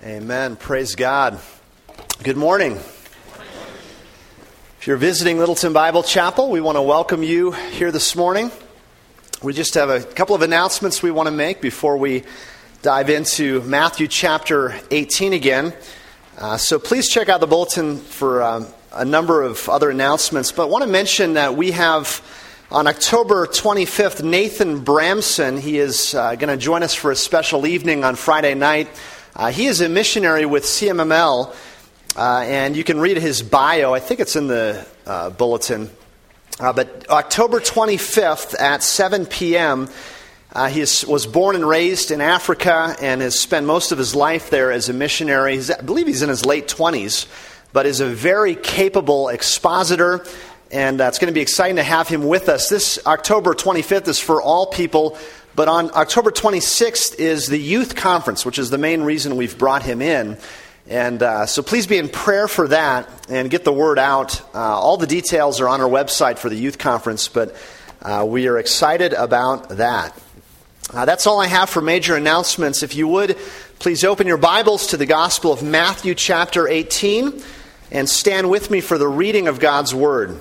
Amen. Praise God. Good morning. If you're visiting Littleton Bible Chapel, we want to welcome you here this morning. We just have a couple of announcements we want to make before we dive into Matthew chapter 18 again. So please check out the bulletin for a number of other announcements. But I want to mention that we have on October 25th, Nathan Bramson. He is going to join us for a special evening on Friday night. He is a missionary with CMML, and you can read his bio. I think it's in the bulletin. But October 25th at 7 p.m., he was born and raised in Africa and has spent most of his life there as a missionary. I believe he's in his late 20s, but is a very capable expositor, and it's going to be exciting to have him with us. This October 25th is for all people. But on October 26th is the youth conference, which is the main reason we've brought him in. And so please be in prayer for that and get the word out. All the details are on our website for the youth conference, but we are excited about that. That's all I have for major announcements. If you would, please open your Bibles to the Gospel of Matthew chapter 18 and stand with me for the reading of God's Word.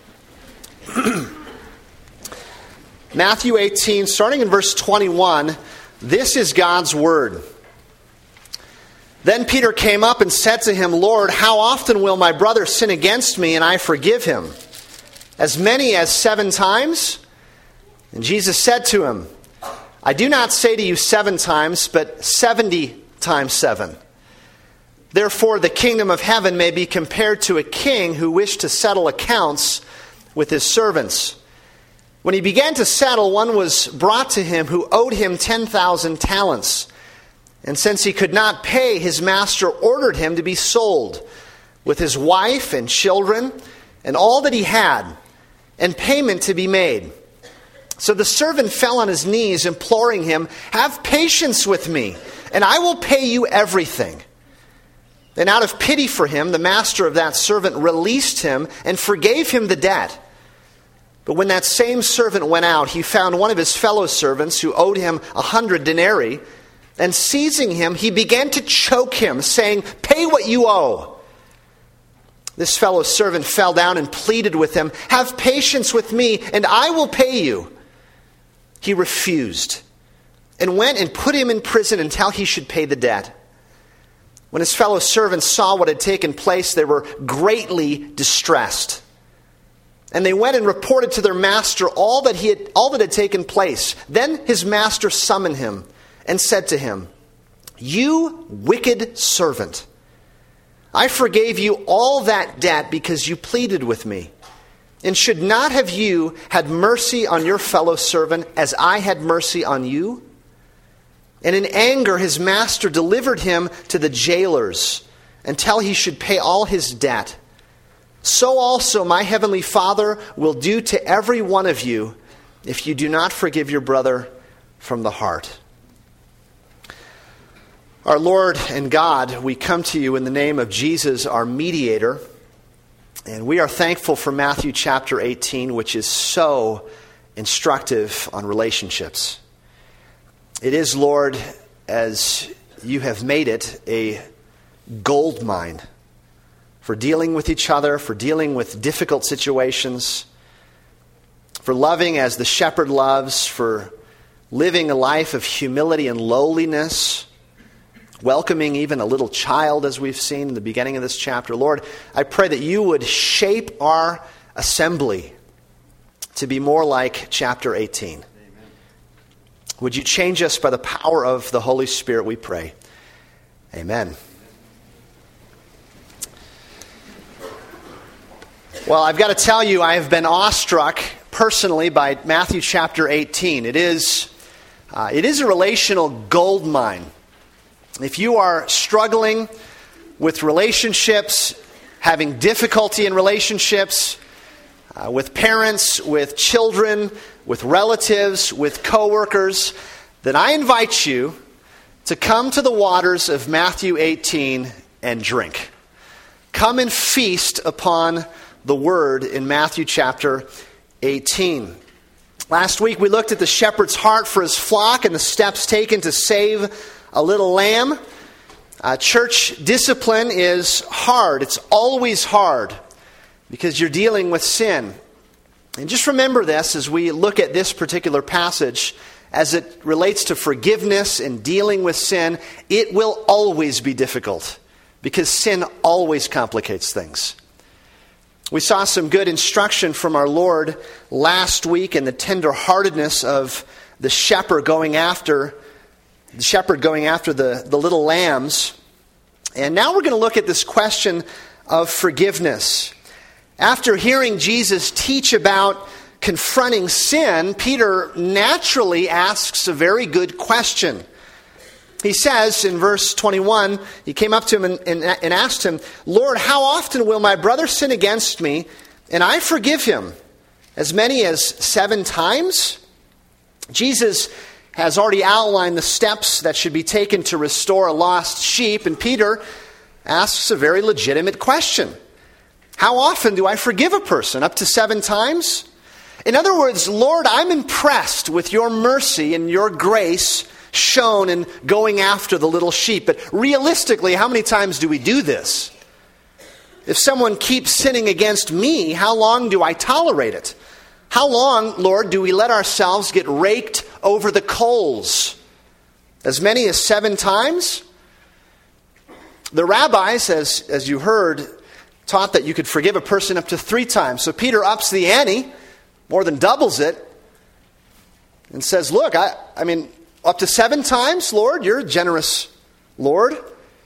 Matthew 18, starting in verse 21, this is God's word. Then Peter came up and said to him, Lord, how often will my brother sin against me and I forgive him? As many as 7 times? And Jesus said to him, I do not say to you 7 times, but 70 times 7. Therefore the kingdom of heaven may be compared to a king who wished to settle accounts with his servants. When he began to settle, one was brought to him who owed him 10,000 talents. And since he could not pay, his master ordered him to be sold, with his wife and children and all that he had, and payment to be made. So the servant fell on his knees, imploring him, have patience with me, and I will pay you everything. Then out of pity for him, the master of that servant released him and forgave him the debt. But when that same servant went out, he found one of his fellow servants who owed him 100 denarii, and seizing him, he began to choke him, saying, pay what you owe. This fellow servant fell down and pleaded with him, have patience with me, and I will pay you. He refused, and went and put him in prison until he should pay the debt. When his fellow servants saw what had taken place, they were greatly distressed. And they went and reported to their master all that had taken place. Then his master summoned him and said to him, you wicked servant, I forgave you all that debt because you pleaded with me. And should not have you had mercy on your fellow servant as I had mercy on you? And in anger his master delivered him to the jailers until he should pay all his debt. So also my heavenly Father will do to every one of you if you do not forgive your brother from the heart. Our Lord and God, we come to you in the name of Jesus, our mediator, and we are thankful for Matthew chapter 18, which is so instructive on relationships. It is, Lord, as you have made it, a gold mine for dealing with each other, for dealing with difficult situations, for loving as the shepherd loves, for living a life of humility and lowliness, welcoming even a little child, as we've seen in the beginning of this chapter. Lord, I pray that you would shape our assembly to be more like chapter 18. Amen. Would you change us by the power of the Holy Spirit, we pray. Amen. Well, I've got to tell you, I have been awestruck personally by Matthew chapter 18. It is a relational gold mine. If you are struggling with relationships, having difficulty in relationships, with parents, with children, with relatives, with coworkers, then I invite you to come to the waters of Matthew 18 and drink. Come and feast upon the word in Matthew chapter 18. Last week we looked at the shepherd's heart for his flock and the steps taken to save a little lamb. Church discipline is hard. It's always hard because you're dealing with sin. And just remember this as we look at this particular passage as it relates to forgiveness and dealing with sin. It will always be difficult because sin always complicates things. We saw some good instruction from our Lord last week in the tenderheartedness of the shepherd going after the little lambs. And now we're going to look at this question of forgiveness. After hearing Jesus teach about confronting sin, Peter naturally asks a very good question. He says in verse 21, he came up to him and asked him, "Lord, how often will my brother sin against me, and I forgive him? As many as 7 times?" Jesus has already outlined the steps that should be taken to restore a lost sheep, and Peter asks a very legitimate question. How often do I forgive a person? Up to 7 times? In other words, Lord, I'm impressed with your mercy and your grace shown in going after the little sheep. But realistically, how many times do we do this? If someone keeps sinning against me, how long do I tolerate it? How long, Lord, do we let ourselves get raked over the coals? As many as 7 times? The rabbis, as you heard, taught that you could forgive a person up to 3 times. So Peter ups the ante, more than doubles it, and says, look, I mean, up to 7 times, Lord? You're a generous Lord.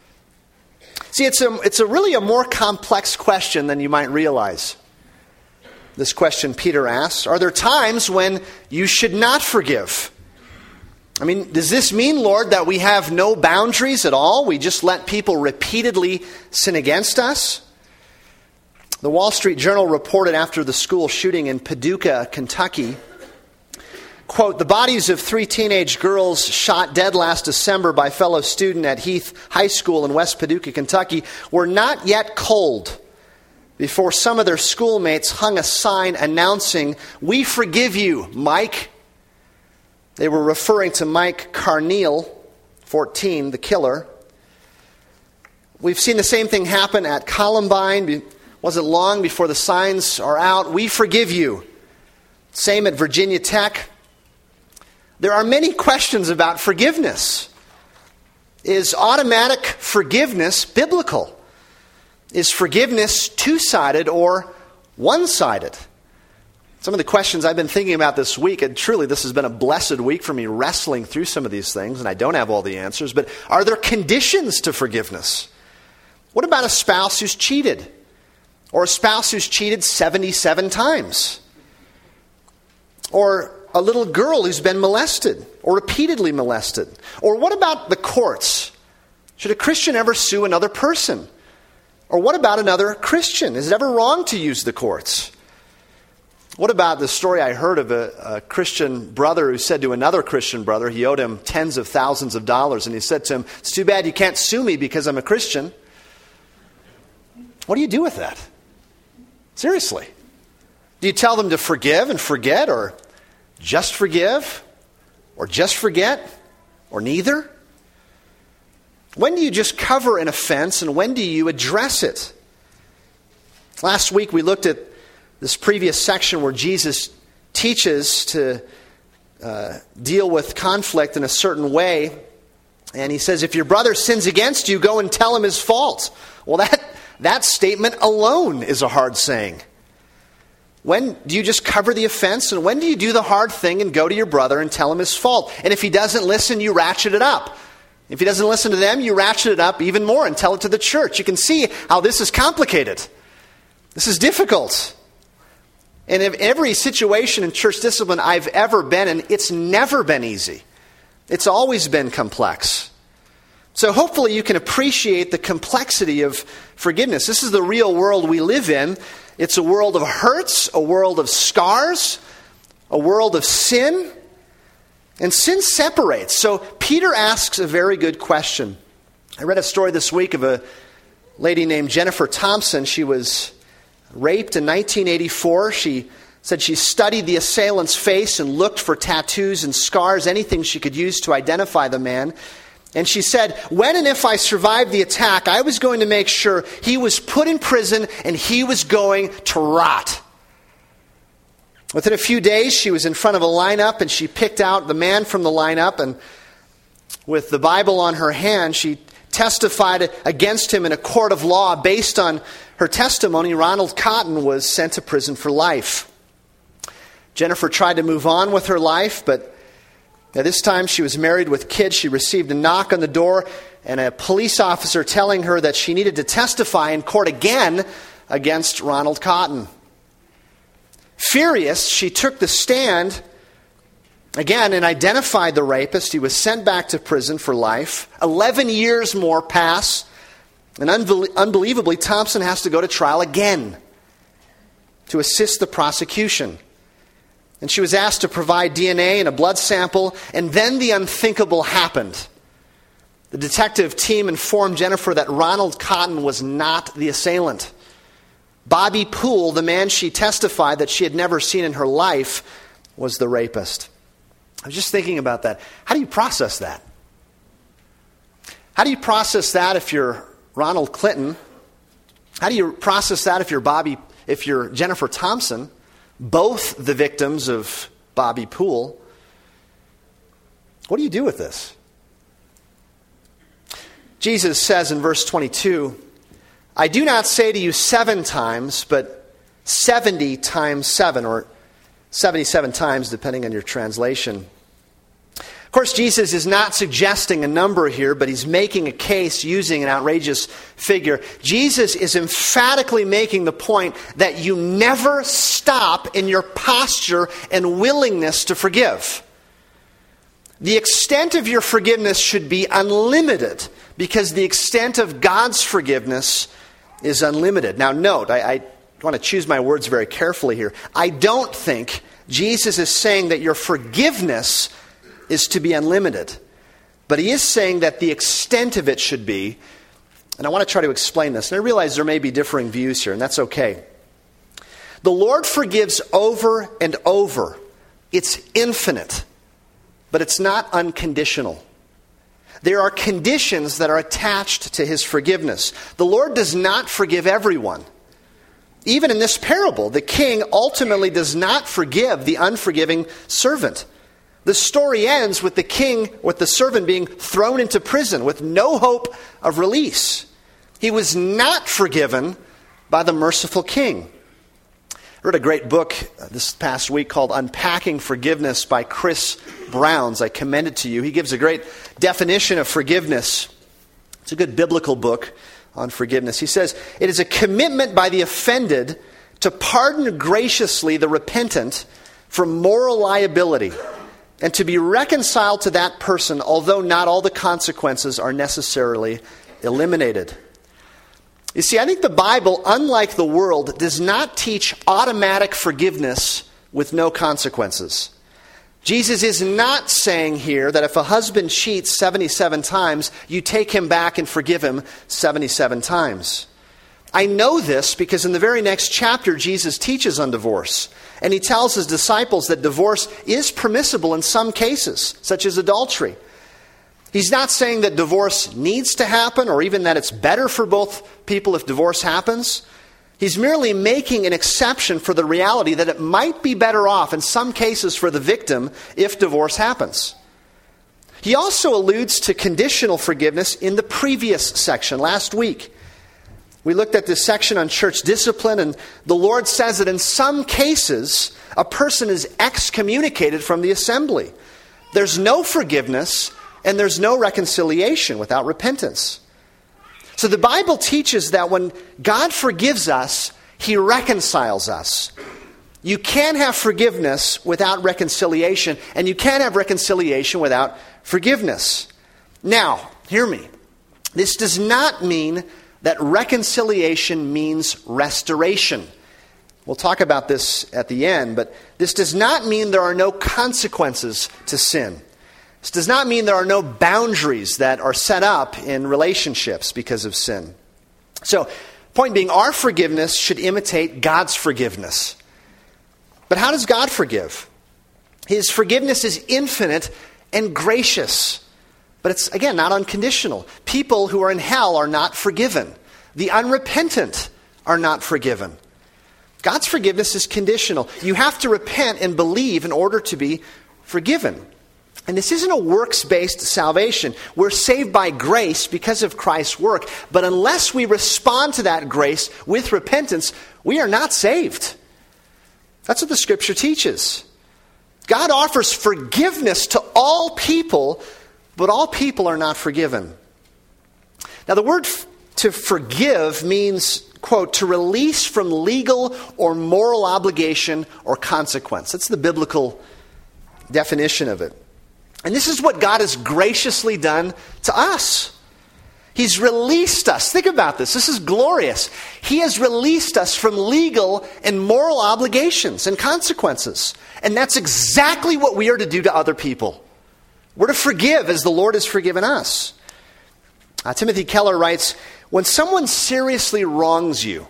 See, it's really a more complex question than you might realize. This question Peter asks, are there times when you should not forgive? I mean, does this mean, Lord, that we have no boundaries at all? We just let people repeatedly sin against us? The Wall Street Journal reported after the school shooting in Paducah, Kentucky, quote, "The bodies of 3 teenage girls shot dead last December by fellow student at Heath High School in West Paducah, Kentucky, were not yet cold before some of their schoolmates hung a sign announcing, 'We forgive you, Mike.'" They were referring to Mike Carneal, 14, the killer. We've seen the same thing happen at Columbine. Wasn't long before the signs are out, "We forgive you." Same at Virginia Tech. There are many questions about forgiveness. Is automatic forgiveness biblical? Is forgiveness 2-sided or 1-sided? Some of the questions I've been thinking about this week, and truly this has been a blessed week for me wrestling through some of these things, and I don't have all the answers, but are there conditions to forgiveness? What about a spouse who's cheated? Or a spouse who's cheated 77 times? Or a little girl who's been molested or repeatedly molested? Or what about the courts? Should a Christian ever sue another person? Or what about another Christian? Is it ever wrong to use the courts? What about the story I heard of a Christian brother who said to another Christian brother, he owed him tens of thousands of dollars, and he said to him, "It's too bad you can't sue me because I'm a Christian." What do you do with that? Seriously. Do you tell them to forgive and forget, or just forgive, or just forget, or neither? When do you just cover an offense, and when do you address it? Last week we looked at this previous section where Jesus teaches to deal with conflict in a certain way. And he says, if your brother sins against you, go and tell him his fault. Well, that statement alone is a hard saying. When do you just cover the offense? And when do you do the hard thing and go to your brother and tell him his fault? And if he doesn't listen, you ratchet it up. If he doesn't listen to them, you ratchet it up even more and tell it to the church. You can see how this is complicated. This is difficult. And in every situation in church discipline I've ever been in, it's never been easy. It's always been complex. So hopefully you can appreciate the complexity of forgiveness. This is the real world we live in. It's a world of hurts, a world of scars, a world of sin. And sin separates. So Peter asks a very good question. I read a story this week of a lady named Jennifer Thompson. She was raped in 1984. She said she studied the assailant's face and looked for tattoos and scars, anything she could use to identify the man. And she said, when and if I survived the attack, I was going to make sure he was put in prison and he was going to rot. Within a few days, she was in front of a lineup and she picked out the man from the lineup, and with the Bible on her hand, she testified against him in a court of law. Based on her testimony, Ronald Cotton was sent to prison for life. Jennifer tried to move on with her life, but at this time she was married with kids. She received a knock on the door and a police officer telling her that she needed to testify in court again against Ronald Cotton. Furious, she took the stand again and identified the rapist. He was sent back to prison for life. 11 years more pass, and unbelievably, Thompson has to go to trial again to assist the prosecution. And she was asked to provide DNA and a blood sample, and then the unthinkable happened. The detective team informed Jennifer that Ronald Cotton was not the assailant. Bobby Poole, the man she testified that she had never seen in her life, was the rapist. I was just thinking about that. How do you process that? How do you process that if you're Ronald Clinton? How do you process that if you're Jennifer Thompson, both the victims of Bobby Poole? What do you do with this? Jesus says in verse 22, I do not say to you 7 times, but 70 times 7, or 77 times, depending on your translation. Of course, Jesus is not suggesting a number here, but he's making a case using an outrageous figure. Jesus is emphatically making the point that you never stop in your posture and willingness to forgive. The extent of your forgiveness should be unlimited, because the extent of God's forgiveness is unlimited. Now note, I want to choose my words very carefully here. I don't think Jesus is saying that your forgiveness is to be unlimited. But he is saying that the extent of it should be, and I want to try to explain this. And I realize there may be differing views here, and that's okay. The Lord forgives over and over. It's infinite, but it's not unconditional. There are conditions that are attached to his forgiveness. The Lord does not forgive everyone. Even in this parable, the king ultimately does not forgive the unforgiving servant. The story ends with the servant being thrown into prison with no hope of release. He was not forgiven by the merciful king. I read a great book this past week called Unpacking Forgiveness by Chris Browns. I commend it to you. He gives a great definition of forgiveness. It's a good biblical book on forgiveness. He says, it is a commitment by the offended to pardon graciously the repentant from moral liability and to be reconciled to that person, although not all the consequences are necessarily eliminated. You see, I think the Bible, unlike the world, does not teach automatic forgiveness with no consequences. Jesus is not saying here that if a husband cheats 77 times, you take him back and forgive him 77 times. I know this because in the very next chapter, Jesus teaches on divorce. And he tells his disciples that divorce is permissible in some cases, such as adultery. He's not saying that divorce needs to happen or even that it's better for both people if divorce happens. He's merely making an exception for the reality that it might be better off in some cases for the victim if divorce happens. He also alludes to conditional forgiveness in the previous section last week. We looked at this section on church discipline, and the Lord says that in some cases, a person is excommunicated from the assembly. There's no forgiveness, and there's no reconciliation without repentance. So the Bible teaches that when God forgives us, he reconciles us. You can't have forgiveness without reconciliation, and you can't have reconciliation without forgiveness. Now, hear me. This does not mean that reconciliation means restoration. We'll talk about this at the end, but this does not mean there are no consequences to sin. This does not mean there are no boundaries that are set up in relationships because of sin. So, point being, our forgiveness should imitate God's forgiveness. But how does God forgive? His forgiveness is infinite and gracious. But it's, again, not unconditional. People who are in hell are not forgiven. The unrepentant are not forgiven. God's forgiveness is conditional. You have to repent and believe in order to be forgiven. And this isn't a works-based salvation. We're saved by grace because of Christ's work. But unless we respond to that grace with repentance, we are not saved. That's what the Scripture teaches. God offers forgiveness to all people, but all people are not forgiven. Now, the word to forgive means, quote, to release from legal or moral obligation or consequence. That's the biblical definition of it. And this is what God has graciously done to us. He's released us. Think about this. This is glorious. He has released us from legal and moral obligations and consequences. And that's exactly what we are to do to other people. We're to forgive as the Lord has forgiven us. Timothy Keller writes, when someone seriously wrongs you,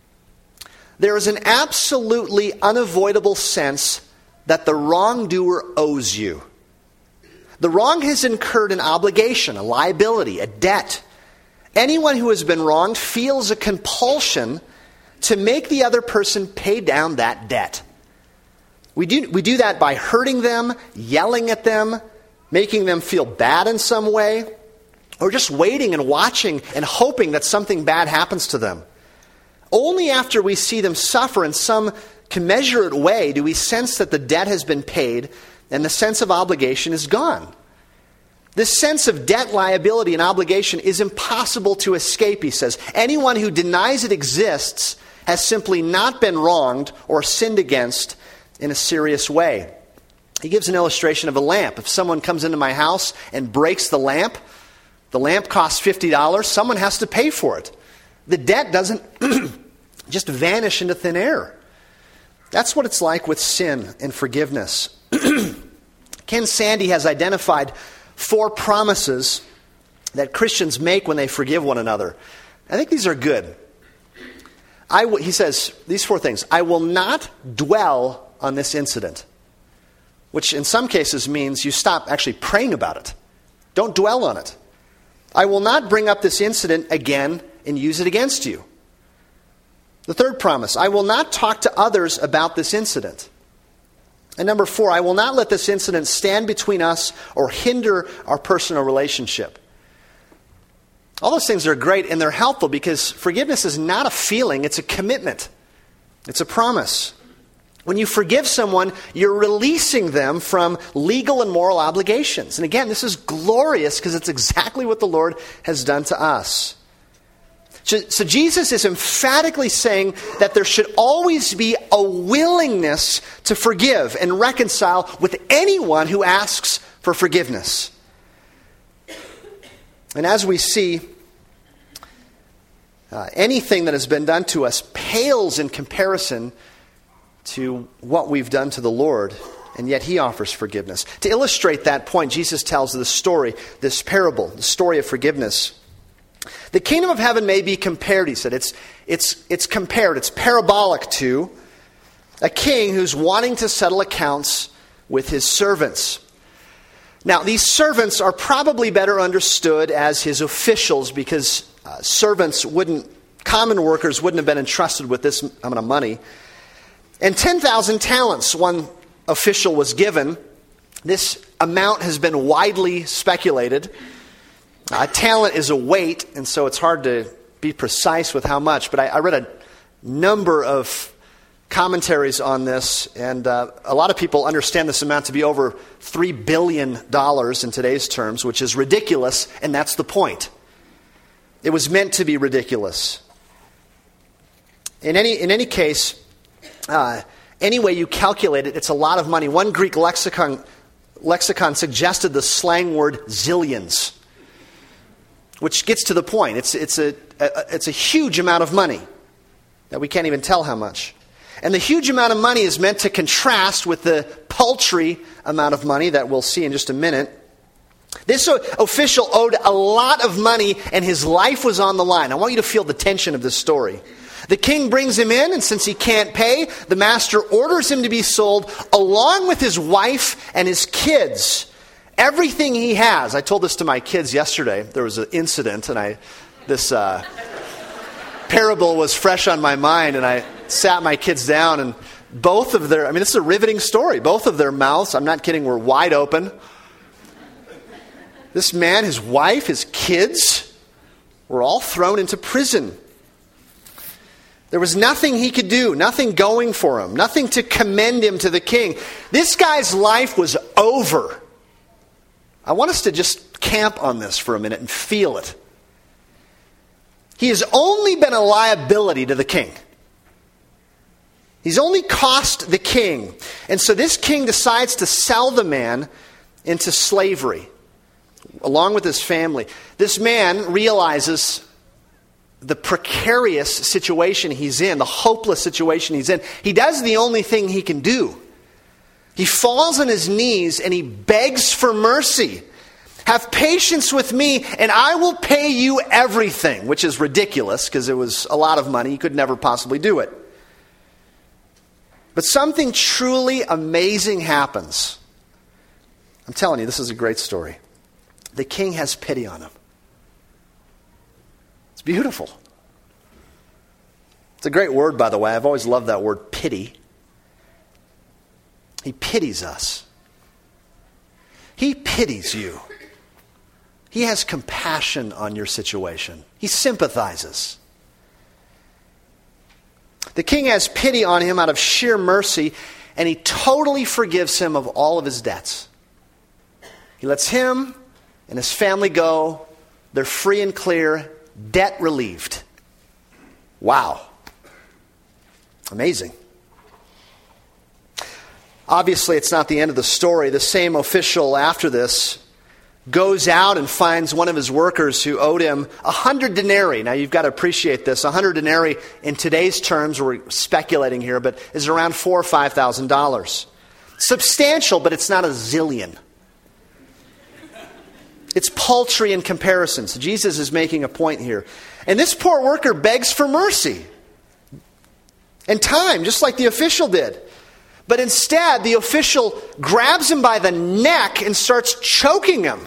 there is an absolutely unavoidable sense that the wrongdoer owes you. The wrong has incurred an obligation, a liability, a debt. Anyone who has been wronged feels a compulsion to make the other person pay down that debt. We do that by hurting them, yelling at them, making them feel bad in some way, or just waiting and watching and hoping that something bad happens to them. Only after we see them suffer in some commensurate way do we sense that the debt has been paid and the sense of obligation is gone. This sense of debt, liability, and obligation is impossible to escape, he says. Anyone who denies it exists has simply not been wronged or sinned against in a serious way. He gives an illustration of a lamp. If someone comes into my house and breaks the lamp costs $50, someone has to pay for it. The debt doesn't just vanish into thin air. That's what it's like with sin and forgiveness. Ken Sande has identified 4 promises that Christians make when they forgive one another. I think these are good. He says these 4 things. I will not dwell on this incident, which in some cases means you stop actually praying about it. Don't dwell on it. I will not bring up this incident again and use it against you. The 3rd promise, I will not talk to others about this incident. And number 4, I will not let this incident stand between us or hinder our personal relationship. All those things are great and they're helpful because forgiveness is not a feeling, it's a commitment. It's a promise. When you forgive someone, you're releasing them from legal and moral obligations. And again, this is glorious because it's exactly what the Lord has done to us. So Jesus is emphatically saying that there should always be a willingness to forgive and reconcile with anyone who asks for forgiveness. And as we see, anything that has been done to us pales in comparison to what we've done to the Lord, and yet He offers forgiveness. To illustrate that point, Jesus tells this story, this parable, the story of forgiveness. The kingdom of heaven may be compared, he said. It's compared, it's parabolic to a king who's wanting to settle accounts with his servants. Now, these servants are probably better understood as his officials because common workers wouldn't have been entrusted with this amount of money. And 10,000 talents, one official was given. This amount has been widely speculated. A talent is a weight, and so it's hard to be precise with how much. But I read a number of commentaries on this, and a lot of people understand this amount to be over $3 billion in today's terms, which is ridiculous, and that's the point. It was meant to be ridiculous. In any case, any way you calculate it, it's a lot of money. One Greek lexicon suggested the slang word zillions, which gets to the point. It's a huge amount of money that we can't even tell how much. And the huge amount of money is meant to contrast with the paltry amount of money that we'll see in just a minute. This official owed a lot of money and his life was on the line. I want you to feel the tension of this story. The king brings him in, and since he can't pay, the master orders him to be sold along with his wife and his kids. everything he has. I told this to my kids yesterday. There was an incident, and this parable was fresh on my mind, and I sat my kids down, and both of their, this is a riveting story. Both of their mouths, I'm not kidding, were wide open. This man, his wife, his kids were all thrown into prison. There was nothing he could do, nothing going for him, nothing to commend him to the king. This guy's life was over. I want us to just camp on this for a minute and feel it. He has only been a liability to the king. He's only cost the king. And so this king decides to sell the man into slavery, along with his family. This man realizes the precarious situation he's in, the hopeless situation he's in. He does the only thing he can do. He falls on his knees and he begs for mercy. Have patience with me and I will pay you everything, which is ridiculous because it was a lot of money. He could never possibly do it. But something truly amazing happens. I'm telling you, this is a great story. The king has pity on him. It's beautiful. It's a great word, by the way. I've always loved that word, pity. He pities us. He pities you. He has compassion on your situation. He sympathizes. The king has pity on him out of sheer mercy, and he totally forgives him of all of his debts. He lets him and his family go. They're free and clear, debt relieved. Wow. Amazing. Obviously, it's not the end of the story. The same official after this goes out and finds one of his workers who owed him 100 denarii. Now, you've got to appreciate this. 100 denarii in today's terms, we're speculating here, but is around $4,000 or $5,000. Substantial, but it's not a zillion. It's paltry in comparison. So Jesus is making a point here. And this poor worker begs for mercy and time, just like the official did. But instead, the official grabs him by the neck and starts choking him.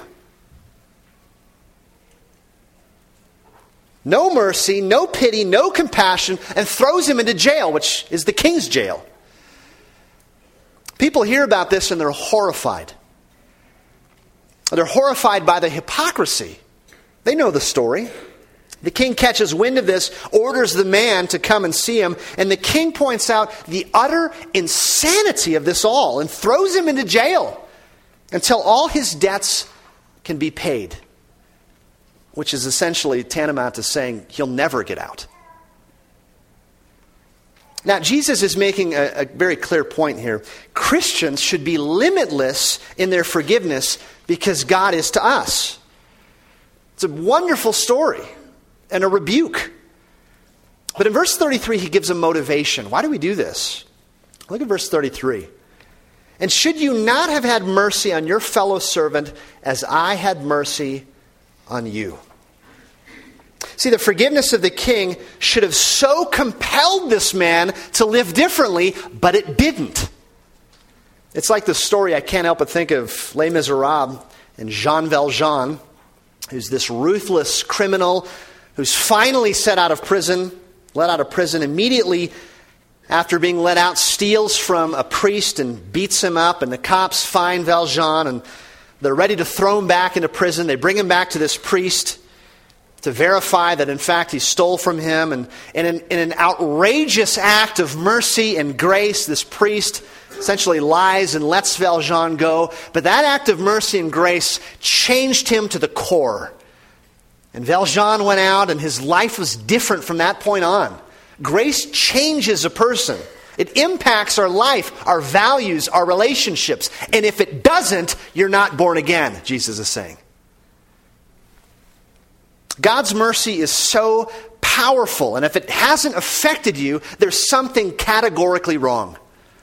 No mercy, no pity, no compassion, and throws him into jail, which is the king's jail. People hear about this and they're horrified. They're horrified by the hypocrisy. They know the story. The king catches wind of this, orders the man to come and see him, and the king points out the utter insanity of this all and throws him into jail until all his debts can be paid, which is essentially tantamount to saying he'll never get out. Now, Jesus is making a very clear point here. Christians should be limitless in their forgiveness because God is to us. It's a wonderful story and a rebuke. But in verse 33, he gives a motivation. Why do we do this? Look at verse 33. And should you not have had mercy on your fellow servant as I had mercy on you? See, the forgiveness of the king should have so compelled this man to live differently, but it didn't. It's like the story I can't help but think of Les Miserables and Jean Valjean, who's this ruthless criminal who's finally let out of prison immediately after being let out, steals from a priest and beats him up, and the cops find Valjean and they're ready to throw him back into prison. They bring him back to this priest to verify that in fact he stole from him, and in an outrageous act of mercy and grace, this priest essentially lies and lets Valjean go. But that act of mercy and grace changed him to the core. And Valjean went out and his life was different from that point on. Grace changes a person. It impacts our life, our values, our relationships. And if it doesn't, you're not born again, Jesus is saying. God's mercy is so powerful, and if it hasn't affected you, there's something categorically wrong.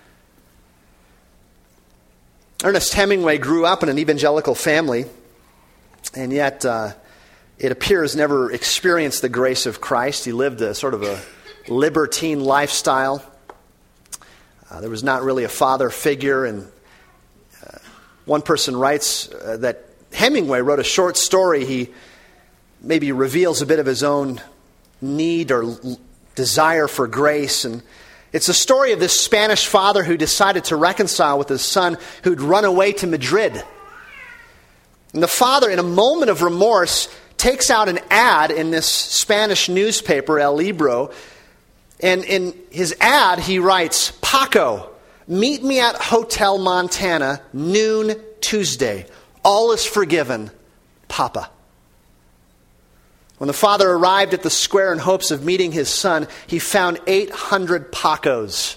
Ernest Hemingway grew up in an evangelical family, and yet it appears never experienced the grace of Christ. He lived a sort of a libertine lifestyle. There was not really a father figure, and One person writes that Hemingway wrote a short story. He maybe reveals a bit of his own need or desire for grace. And it's a story of this Spanish father who decided to reconcile with his son who'd run away to Madrid. And the father, in a moment of remorse, takes out an ad in this Spanish newspaper, El Libro. And in his ad, he writes, "Paco, meet me at Hotel Montana, noon Tuesday. All is forgiven, Papa." When the father arrived at the square in hopes of meeting his son, he found 800 Pacos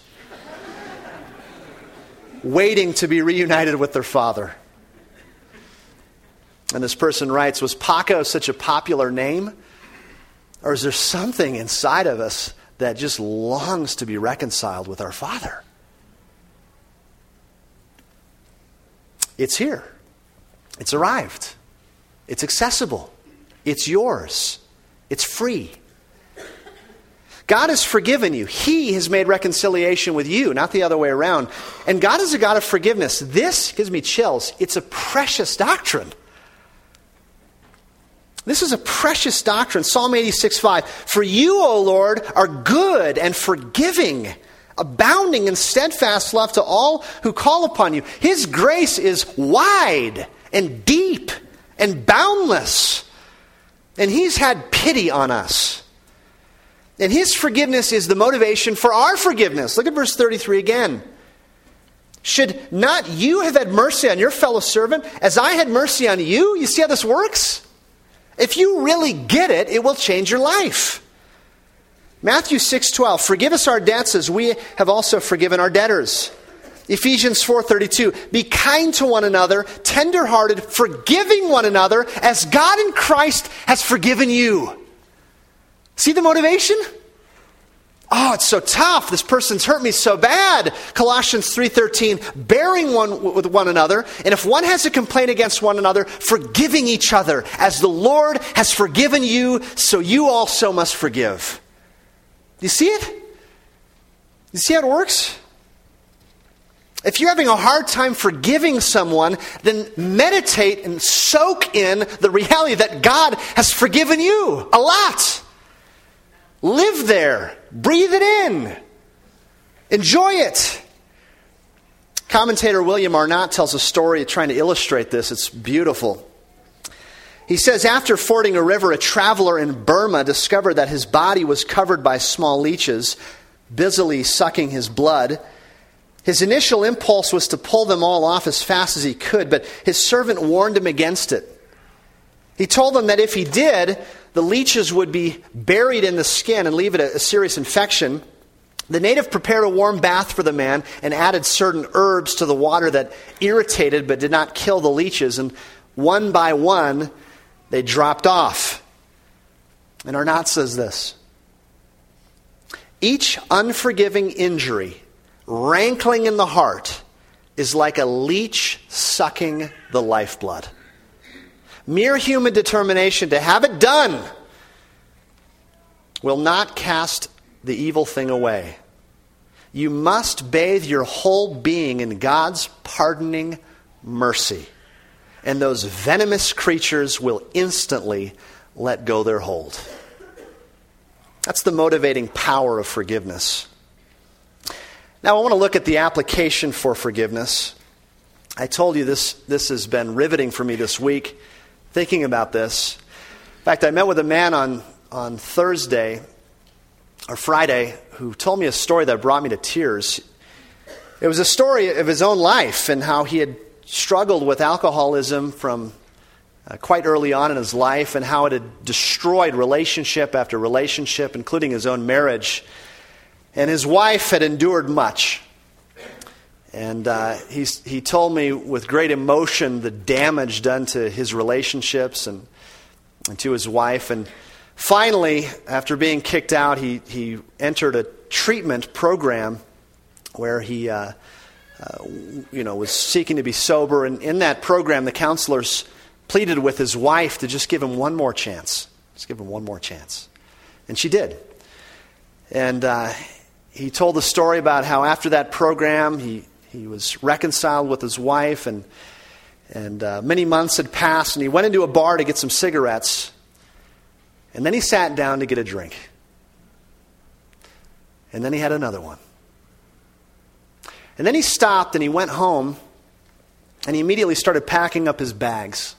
waiting to be reunited with their father. And this person writes, was Paco such a popular name? Or is there something inside of us that just longs to be reconciled with our Father? It's here. It's arrived. It's accessible. It's yours. It's free. God has forgiven you. He has made reconciliation with you, not the other way around. And God is a God of forgiveness. This gives me chills. It's a precious doctrine. This is a precious doctrine. Psalm 86:5. For you, O Lord, are good and forgiving, abounding in steadfast love to all who call upon you. His grace is wide and deep and boundless. And He's had pity on us. And His forgiveness is the motivation for our forgiveness. Look at verse 33 again. Should not you have had mercy on your fellow servant as I had mercy on you? You see how this works? If you really get it, it will change your life. Matthew 6:12, forgive us our debts as we have also forgiven our debtors. Ephesians 4:32, be kind to one another, tender-hearted, forgiving one another, as God in Christ has forgiven you. See the motivation? Oh, it's so tough. This person's hurt me so bad. Colossians 3:13, bearing one with one another, and if one has a complaint against one another, forgiving each other, as the Lord has forgiven you, so you also must forgive. You see it? You see how it works? If you're having a hard time forgiving someone, then meditate and soak in the reality that God has forgiven you a lot. Live there. Breathe it in. Enjoy it. Commentator William Arnott tells a story trying to illustrate this. It's beautiful. He says, after fording a river, a traveler in Burma discovered that his body was covered by small leeches, busily sucking his blood. His initial impulse was to pull them all off as fast as he could, but his servant warned him against it. He told him that if he did, the leeches would be buried in the skin and leave it a serious infection. The native prepared a warm bath for the man and added certain herbs to the water that irritated but did not kill the leeches. And one by one, they dropped off. And Arnott says this: each unforgiving injury, rankling in the heart, is like a leech sucking the lifeblood. Mere human determination to have it done will not cast the evil thing away. You must bathe your whole being in God's pardoning mercy, and those venomous creatures will instantly let go their hold. That's the motivating power of forgiveness. Now I want to look at the application for forgiveness. I told you this has been riveting for me this week, thinking about this. In fact, I met with a man on Thursday or Friday who told me a story that brought me to tears. It was a story of his own life and how he had struggled with alcoholism from quite early on in his life, and how it had destroyed relationship after relationship, including his own marriage. And his wife had endured much. And he told me with great emotion the damage done to his relationships and to his wife. And finally, after being kicked out, he entered a treatment program where he was seeking to be sober. And in that program, the counselors pleaded with his wife to just give him one more chance. Just give him one more chance. And she did. And he told the story about how after that program, he was reconciled with his wife, and And many months had passed, and he went into a bar to get some cigarettes. And then he sat down to get a drink. And then he had another one. And then he stopped and he went home, and he immediately started packing up his bags.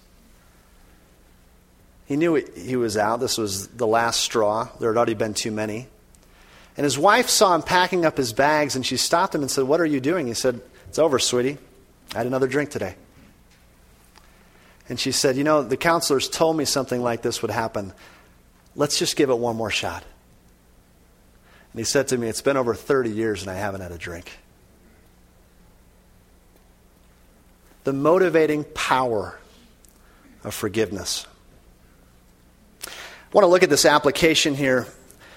He knew he was out. This was the last straw. There had already been too many. And his wife saw him packing up his bags, and she stopped him and said, "What are you doing?" He said, "It's over, sweetie. I had another drink today." And she said, "You know, the counselors told me something like this would happen. Let's just give it one more shot." And he said to me, "It's been over 30 years and I haven't had a drink." The motivating power of forgiveness. I want to look at this application here.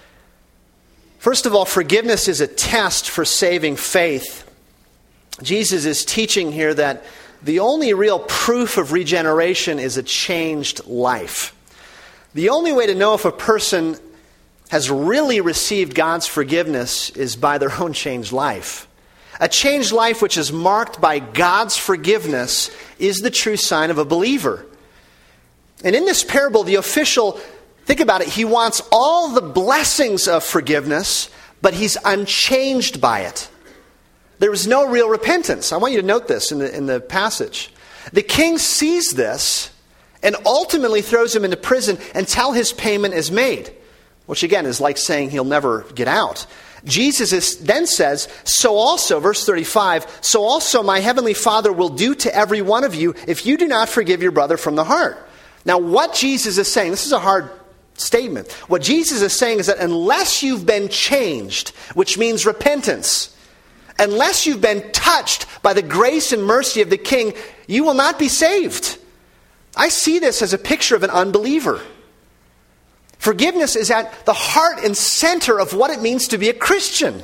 First of all, forgiveness is a test for saving faith. Jesus is teaching here that the only real proof of regeneration is a changed life. The only way to know if a person has really received God's forgiveness is by their own changed life. A changed life which is marked by God's forgiveness is the true sign of a believer. And in this parable, the official, think about it, he wants all the blessings of forgiveness, but he's unchanged by it. There was no real repentance. I want you to note this in the passage. The king sees this and ultimately throws him into prison until his payment is made, which again is like saying he'll never get out. Jesus then says, "So also," verse 35, "so also my heavenly Father will do to every one of you if you do not forgive your brother from the heart." Now what Jesus is saying, this is a hard statement. What Jesus is saying is that unless you've been changed, which means repentance, unless you've been touched by the grace and mercy of the King, you will not be saved. I see this as a picture of an unbeliever. Forgiveness is at the heart and center of what it means to be a Christian.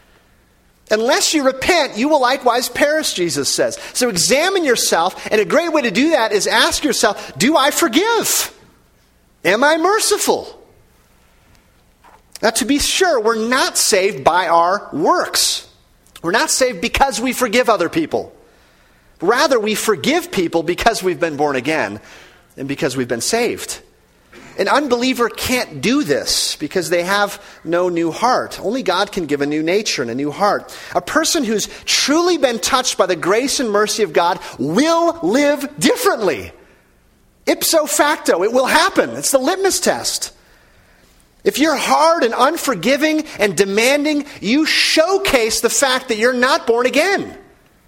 Unless you repent, you will likewise perish, Jesus says. So examine yourself, and a great way to do that is ask yourself, do I forgive? Am I merciful? Now, to be sure, we're not saved by our works. We're not saved because we forgive other people. Rather, we forgive people because we've been born again and because we've been saved. An unbeliever can't do this because they have no new heart. Only God can give a new nature and a new heart. A person who's truly been touched by the grace and mercy of God will live differently. Ipso facto, it will happen. It's the litmus test. If you're hard and unforgiving and demanding, you showcase the fact that you're not born again.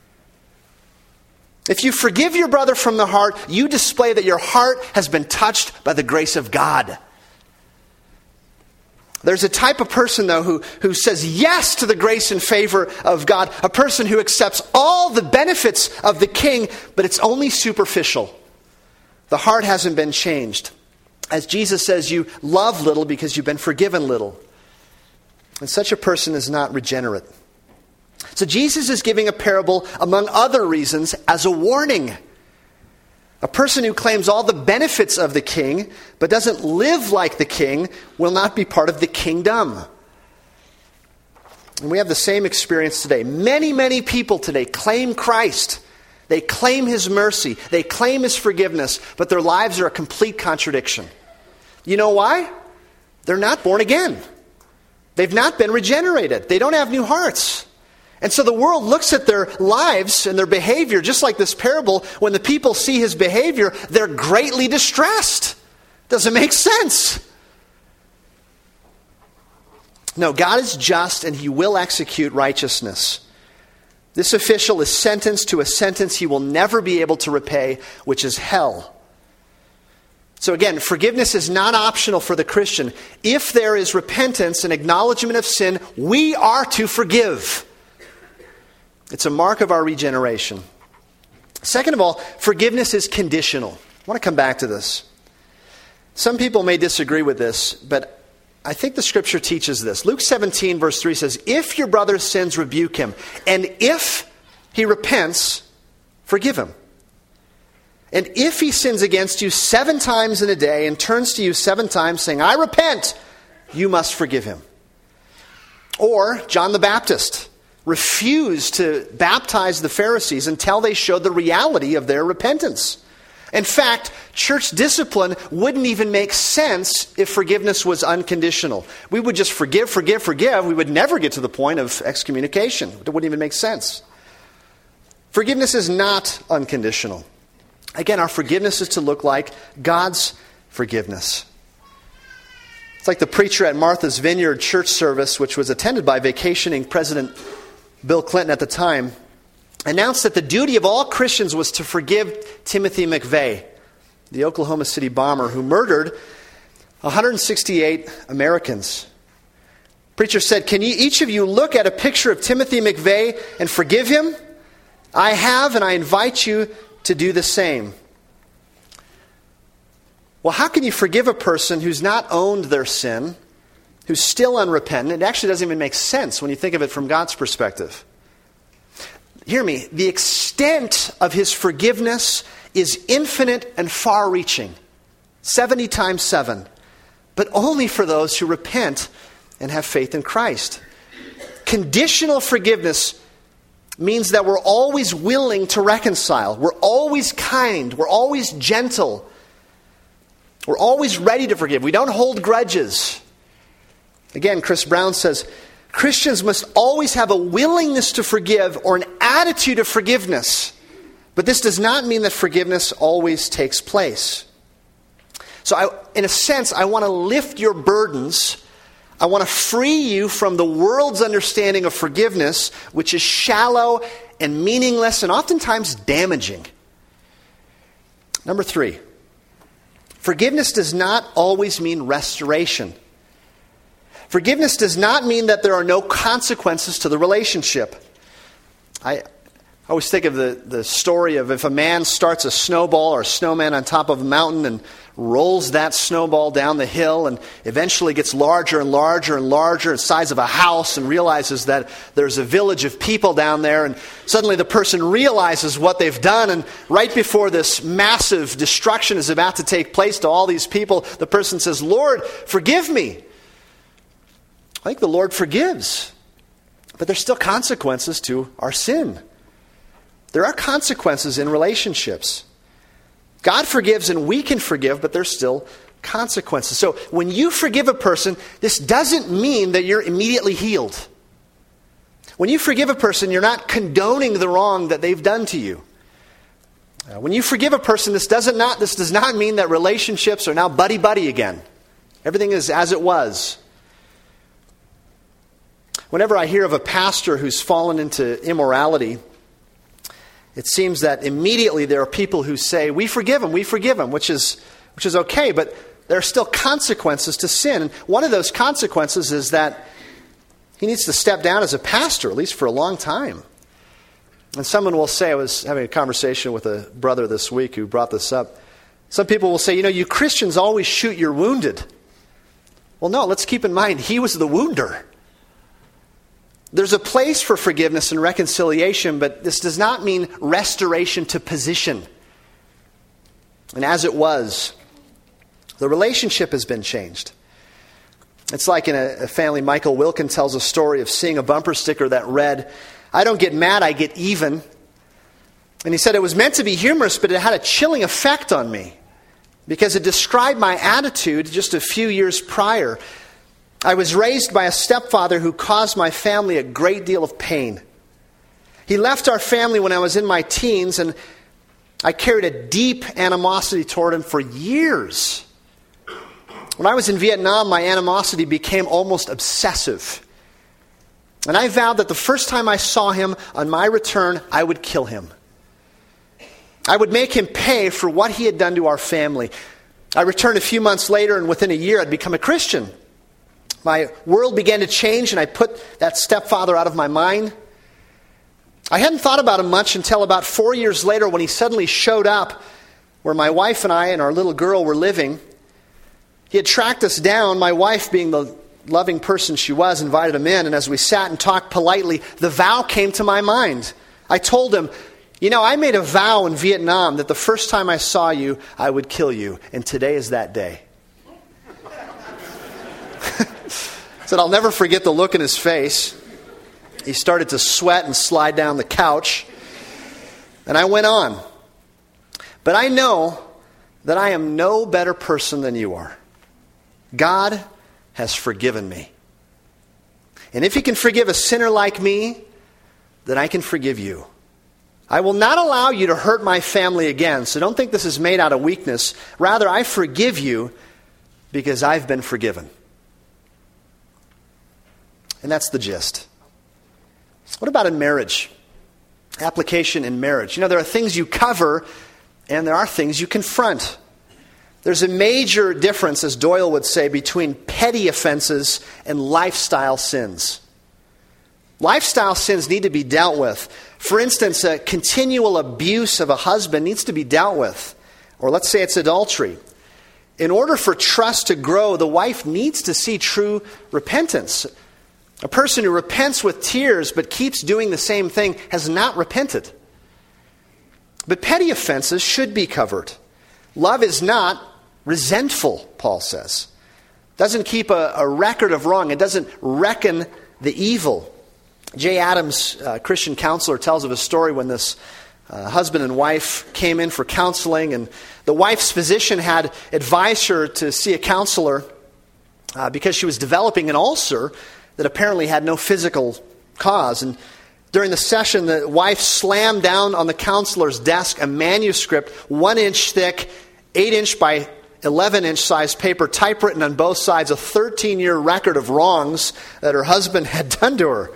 If you forgive your brother from the heart, you display that your heart has been touched by the grace of God. There's a type of person, though, who says yes to the grace and favor of God. A person who accepts all the benefits of the King, but it's only superficial. The heart hasn't been changed. As Jesus says, you love little because you've been forgiven little. And such a person is not regenerate. So Jesus is giving a parable, among other reasons, as a warning. A person who claims all the benefits of the king, but doesn't live like the king, will not be part of the kingdom. And we have the same experience today. Many, many people today claim Christ. They claim his mercy. They claim his forgiveness, but their lives are a complete contradiction. You know why? They're not born again. They've not been regenerated. They don't have new hearts. And so the world looks at their lives and their behavior, just like this parable. When the people see his behavior, they're greatly distressed. Doesn't make sense. No, God is just and he will execute righteousness. This official is sentenced to a sentence he will never be able to repay, which is hell. So again, forgiveness is not optional for the Christian. If there is repentance and acknowledgement of sin, we are to forgive. It's a mark of our regeneration. Second of all, forgiveness is conditional. I want to come back to this. Some people may disagree with this, but I think the scripture teaches this. Luke 17 verse 3 says, "If your brother sins, rebuke him. And if he repents, forgive him. And if he sins against you 7 times in a day and turns to you 7 times saying, 'I repent,' you must forgive him." Or John the Baptist, refused to baptize the Pharisees until they showed the reality of their repentance. In fact, church discipline wouldn't even make sense if forgiveness was unconditional. We would just forgive. We would never get to the point of excommunication. It wouldn't even make sense. Forgiveness is not unconditional. Again, our forgiveness is to look like God's forgiveness. It's like the preacher at Martha's Vineyard church service, which was attended by vacationing President Bill Clinton at the time, announced that the duty of all Christians was to forgive Timothy McVeigh, the Oklahoma City bomber who murdered 168 Americans. The preacher said, "Can each of you look at a picture of Timothy McVeigh and forgive him? I have, and I invite you to do the same." Well, how can you forgive a person who's not owned their sin, who's still unrepentant? It actually doesn't even make sense when you think of it from God's perspective. Hear me, the extent of his forgiveness is infinite and far-reaching, 70 times 7, but only for those who repent and have faith in Christ. Conditional forgiveness means that we're always willing to reconcile. We're always kind. We're always gentle. We're always ready to forgive. We don't hold grudges. Again, Chris Brown says, Christians must always have a willingness to forgive or an attitude of forgiveness. But this does not mean that forgiveness always takes place. So in a sense, I want to lift your burdens. I want to free you from the world's understanding of forgiveness, which is shallow and meaningless and oftentimes damaging. Number 3, forgiveness does not always mean restoration. Forgiveness does not mean that there are no consequences to the relationship. I always think of the story of if a man starts a snowball or a snowman on top of a mountain and rolls that snowball down the hill and eventually gets larger and larger and larger, the size of a house, and realizes that there's a village of people down there, and suddenly the person realizes what they've done, and right before this massive destruction is about to take place to all these people, the person says, "Lord, forgive me." I think the Lord forgives, but there's still consequences to our sin. There are consequences in relationships. God forgives and we can forgive, but there's still consequences. So when you forgive a person, this doesn't mean that you're immediately healed. When you forgive a person, you're not condoning the wrong that they've done to you. When you forgive a person, this does not mean that relationships are now buddy-buddy again. Everything is as it was. Whenever I hear of a pastor who's fallen into immorality, it seems that immediately there are people who say, we forgive him, which is okay, but there are still consequences to sin. And one of those consequences is that he needs to step down as a pastor, at least for a long time. And someone will say, I was having a conversation with a brother this week who brought this up. Some people will say, you Christians always shoot your wounded. Well, no, let's keep in mind, he was the wounder. There's a place for forgiveness and reconciliation, but this does not mean restoration to position. And as it was, the relationship has been changed. It's like in a family, Michael Wilkin tells a story of seeing a bumper sticker that read, "I don't get mad, I get even." And he said it was meant to be humorous, but it had a chilling effect on me because it described my attitude just a few years prior. I was raised by a stepfather who caused my family a great deal of pain. He left our family when I was in my teens, and I carried a deep animosity toward him for years. When I was in Vietnam, my animosity became almost obsessive. And I vowed that the first time I saw him on my return, I would kill him. I would make him pay for what he had done to our family. I returned a few months later, and within a year, I'd become a Christian. My world began to change, and I put that stepfather out of my mind. I hadn't thought about him much until about 4 years later when he suddenly showed up where my wife and I and our little girl were living. He had tracked us down. My wife, being the loving person she was, invited him in, and as we sat and talked politely, the vow came to my mind. I told him, I made a vow in Vietnam that the first time I saw you, I would kill you, and today is that day. Said, I'll never forget the look in his face. He started to sweat and slide down the couch. And I went on. But I know that I am no better person than you are. God has forgiven me. And if he can forgive a sinner like me, then I can forgive you. I will not allow you to hurt my family again, so don't think this is made out of weakness. Rather, I forgive you because I've been forgiven. And that's the gist. What about in marriage? Application in marriage. You know, there are things you cover and there are things you confront. There's a major difference, as Doyle would say, between petty offenses and lifestyle sins. Lifestyle sins need to be dealt with. For instance, a continual abuse of a husband needs to be dealt with. Or let's say it's adultery. In order for trust to grow, the wife needs to see true repentance. A person who repents with tears but keeps doing the same thing has not repented. But petty offenses should be covered. Love is not resentful, Paul says. It doesn't keep a record of wrong. It doesn't reckon the evil. Jay Adams, Christian counselor, tells of a story when this husband and wife came in for counseling, and the wife's physician had advised her to see a counselor because she was developing an ulcer that apparently had no physical cause. And during the session, the wife slammed down on the counselor's desk a manuscript, 1 inch thick, 8 inch by 11 inch size paper, typewritten on both sides, a 13-year record of wrongs that her husband had done to her.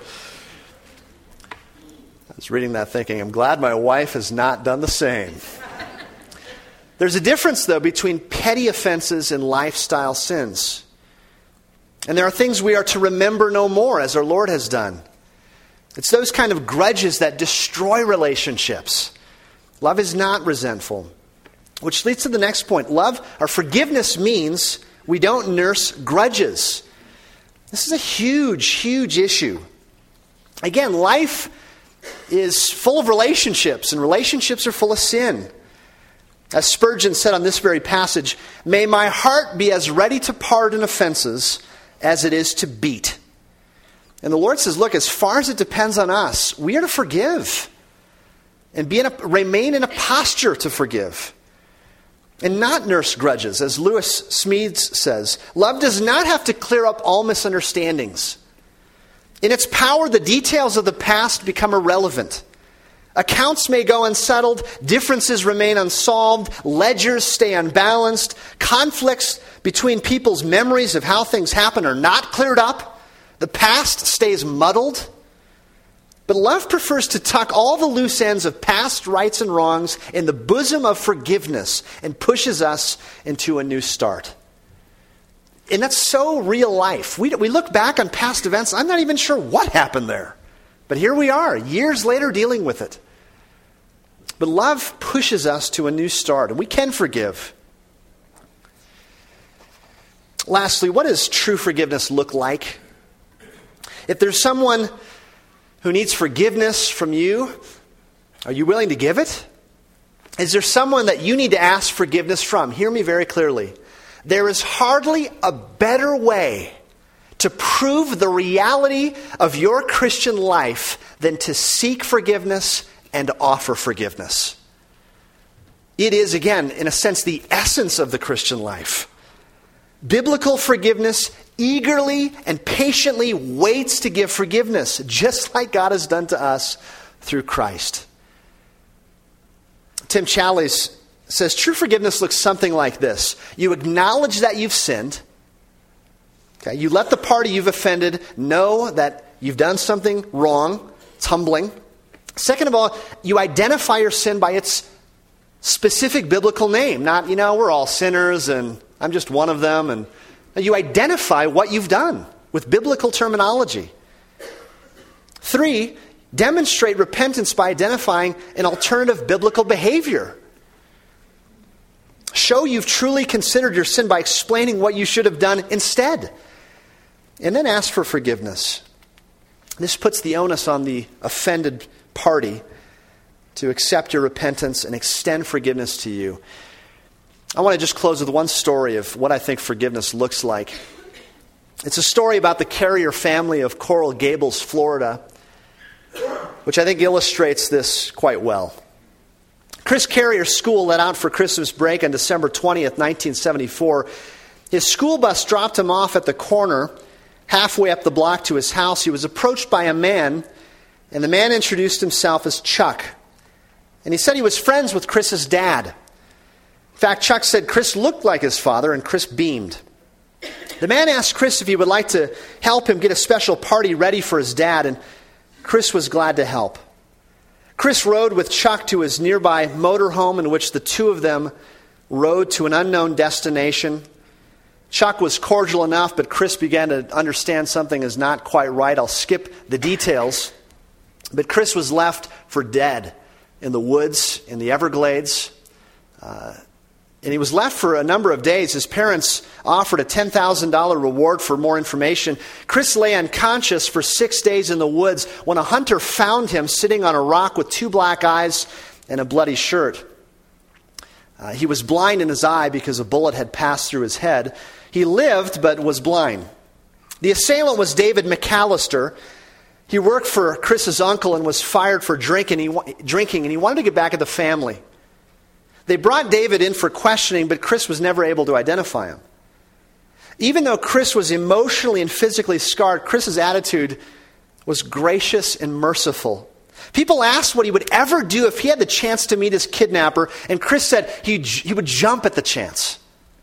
I was reading that thinking, I'm glad my wife has not done the same. There's a difference, though, between petty offenses and lifestyle sins. And there are things we are to remember no more, as our Lord has done. It's those kind of grudges that destroy relationships. Love is not resentful. Which leads to the next point. Love, or forgiveness, means we don't nurse grudges. This is a huge, huge issue. Again, life is full of relationships, and relationships are full of sin. As Spurgeon said on this very passage, "May my heart be as ready to pardon offenses as it is to beat." And the Lord says, look, as far as it depends on us, we are to forgive and remain in a posture to forgive and not nurse grudges. As Lewis Smedes says, love does not have to clear up all misunderstandings. In its power, the details of the past become irrelevant. Accounts may go unsettled, differences remain unsolved, ledgers stay unbalanced, conflicts between people's memories of how things happen are not cleared up, the past stays muddled. But love prefers to tuck all the loose ends of past rights and wrongs in the bosom of forgiveness and pushes us into a new start. And that's so real life. We look back on past events, I'm not even sure what happened there. But here we are, years later, dealing with it. But love pushes us to a new start, and we can forgive. Lastly, what does true forgiveness look like? If there's someone who needs forgiveness from you, are you willing to give it? Is there someone that you need to ask forgiveness from? Hear me very clearly. There is hardly a better way to prove the reality of your Christian life than to seek forgiveness and offer forgiveness. It is, again, in a sense, the essence of the Christian life. Biblical forgiveness eagerly and patiently waits to give forgiveness, just like God has done to us through Christ. Tim Challies says, true forgiveness looks something like this. You acknowledge that you've sinned. Okay, you let the party you've offended know that you've done something wrong. It's humbling. Second of all, you identify your sin by its specific biblical name. Not, we're all sinners and I'm just one of them. And you identify what you've done with biblical terminology. 3, demonstrate repentance by identifying an alternative biblical behavior. Show you've truly considered your sin by explaining what you should have done instead. And then ask for forgiveness. This puts the onus on the offended party to accept your repentance and extend forgiveness to you. I want to just close with one story of what I think forgiveness looks like. It's a story about the Carrier family of Coral Gables, Florida. which I think illustrates this quite well. Chris Carrier's school let out for Christmas break on December 20th, 1974. His school bus dropped him off at the corner, halfway up the block to his house. He was approached by a man, and the man introduced himself as Chuck. And he said he was friends with Chris's dad. In fact, Chuck said Chris looked like his father, and Chris beamed. The man asked Chris if he would like to help him get a special party ready for his dad, and Chris was glad to help. Chris rode with Chuck to his nearby motorhome, in which the two of them rode to an unknown destination. Chuck was cordial enough, but Chris began to understand something is not quite right. I'll skip the details. But Chris was left for dead in the woods, in the Everglades. And he was left for a number of days. His parents offered a $10,000 reward for more information. Chris lay unconscious for 6 days in the woods when a hunter found him sitting on a rock with 2 black eyes and a bloody shirt. He was blind in his eye because a bullet had passed through his head. He lived but was blind. The assailant was David McAllister. He worked for Chris's uncle and was fired for drinking, and he wanted to get back at the family. They brought David in for questioning, but Chris was never able to identify him. Even though Chris was emotionally and physically scarred, Chris's attitude was gracious and merciful. People asked what he would ever do if he had the chance to meet his kidnapper, and Chris said he would jump at the chance.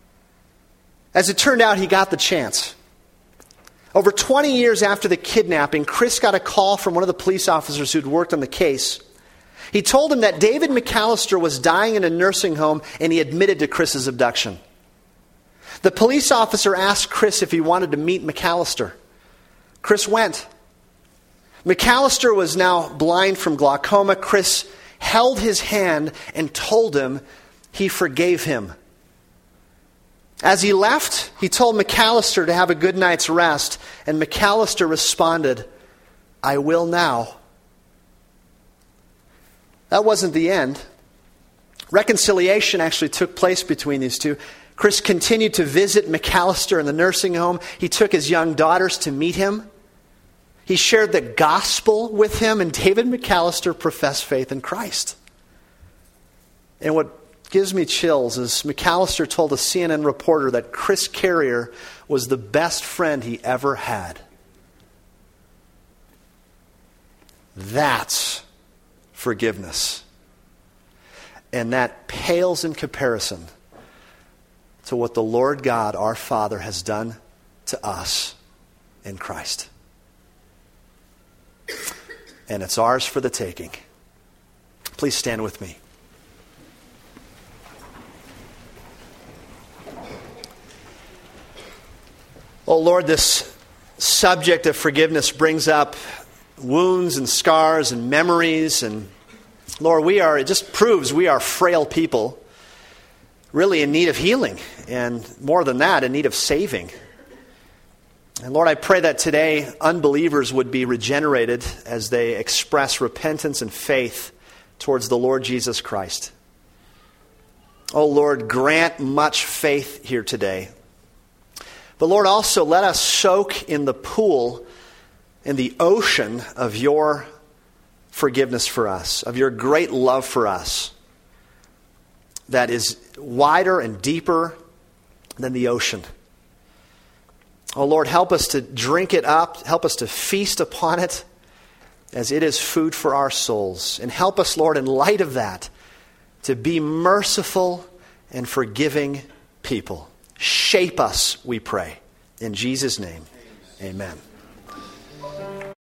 As it turned out, he got the chance. Over 20 years after the kidnapping, Chris got a call from one of the police officers who'd worked on the case. He told him that David McAllister was dying in a nursing home, and he admitted to Chris's abduction. The police officer asked Chris if he wanted to meet McAllister. Chris went. McAllister was now blind from glaucoma. Chris held his hand and told him he forgave him. As he left, he told McAllister to have a good night's rest, and McAllister responded, "I will now." That wasn't the end. Reconciliation actually took place between these two. Chris continued to visit McAllister in the nursing home. He took his young daughters to meet him. He shared the gospel with him, and David McAllister professed faith in Christ. And what gives me chills is McAllister told a CNN reporter that Chris Carrier was the best friend he ever had. That's forgiveness. And that pales in comparison to what the Lord God, our Father, has done to us in Christ. And it's ours for the taking. Please stand with me. Oh Lord, this subject of forgiveness brings up wounds and scars and memories, and Lord, it just proves we are frail people, really in need of healing, and more than that, in need of saving. And Lord, I pray that today unbelievers would be regenerated as they express repentance and faith towards the Lord Jesus Christ. Oh Lord, grant much faith here today. But Lord, also let us soak in the pool, in the ocean of your forgiveness for us, of your great love for us that is wider and deeper than the ocean. Oh Lord, help us to drink it up, help us to feast upon it as it is food for our souls. And help us, Lord, in light of that, to be merciful and forgiving people. Shape us, we pray. In Jesus' name, amen.